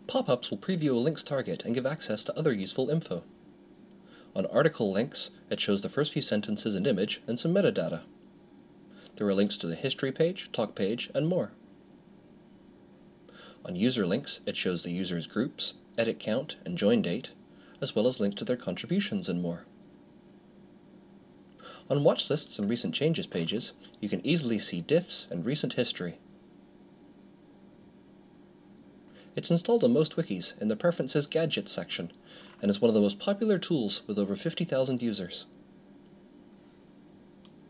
Pop-ups will preview a link's target and give access to other useful info. On article links, it shows the first few sentences and image and some metadata. There are links to the history page, talk page, and more. On user links, it shows the user's groups, edit count, and join date, as well as links to their contributions and more. On watch lists and recent changes pages, you can easily see diffs and recent history. It's installed on most wikis in the Preferences Gadgets section, and is one of the most popular tools with over 50,000 users.